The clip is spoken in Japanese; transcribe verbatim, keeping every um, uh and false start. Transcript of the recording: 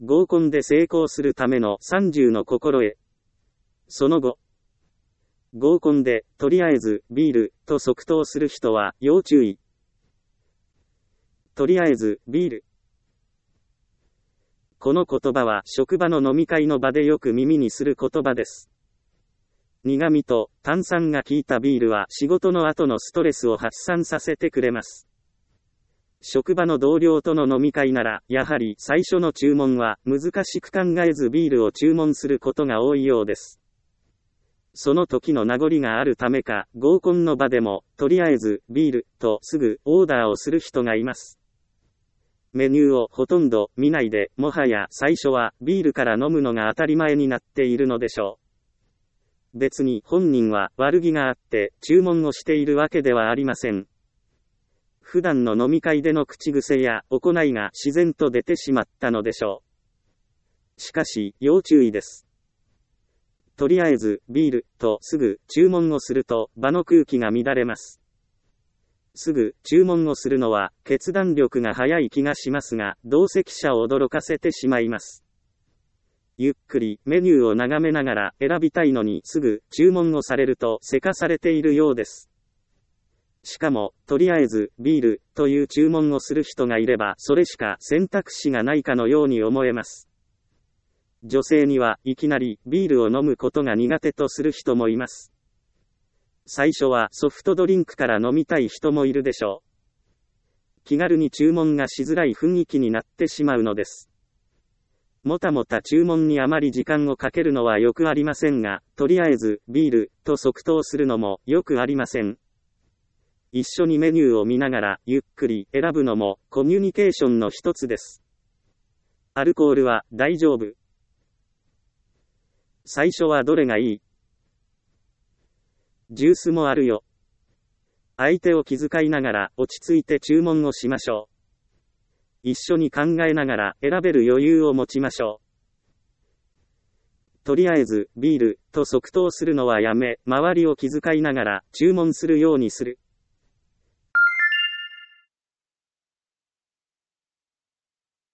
合コンで成功するためのさんじゅうの心得。その後、合コンで、とりあえず、ビール、と即答する人は、要注意。とりあえず、ビール。この言葉は、職場の飲み会の場でよく耳にする言葉です。苦味と炭酸が効いたビールは、仕事の後のストレスを発散させてくれます。職場の同僚との飲み会なら、やはり最初の注文は難しく考えずビールを注文することが多いようです。その時の名残があるためか、合コンの場でも、とりあえずビールとすぐオーダーをする人がいます。メニューをほとんど見ないで、もはや最初はビールから飲むのが当たり前になっているのでしょう。別に本人は悪気があって注文をしているわけではありません。普段の飲み会での口癖や行いが自然と出てしまったのでしょう。しかし、要注意です。とりあえず、ビール、とすぐ注文をすると場の空気が乱れます。すぐ注文をするのは決断力が早い気がしますが、同席者を驚かせてしまいます。ゆっくりメニューを眺めながら選びたいのにすぐ注文をされるとせかされているようです。しかも、とりあえず、ビール、という注文をする人がいれば、それしか選択肢がないかのように思えます。女性にはいきなり、ビールを飲むことが苦手とする人もいます。最初はソフトドリンクから飲みたい人もいるでしょう。気軽に注文がしづらい雰囲気になってしまうのです。もたもた注文にあまり時間をかけるのはよくありませんが、とりあえず、ビール、と即答するのもよくありません。一緒にメニューを見ながらゆっくり選ぶのもコミュニケーションの一つです。アルコールは大丈夫。最初はどれがいい？ジュースもあるよ。相手を気遣いながら落ち着いて注文をしましょう。一緒に考えながら選べる余裕を持ちましょう。とりあえずビールと即答するのはやめ、周りを気遣いながら注文するようにする。